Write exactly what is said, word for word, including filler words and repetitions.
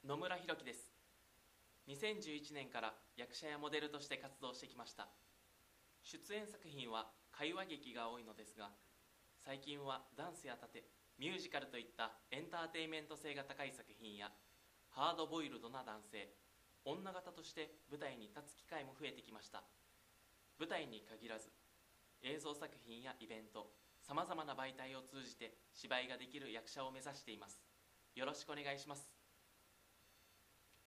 野村弘樹です。にせんじゅういちねんから役者やモデルとして活動してきました。出演作品は会話劇が多いのですが、最近はダンスや殺陣、ミュージカルといったエンターテインメント性が高い作品や、ハードボイルドな男性、女型として舞台に立つ機会も増えてきました。舞台に限らず、映像作品やイベント、さまざまな媒体を通じて芝居ができる役者を目指しています。よろしくお願いします。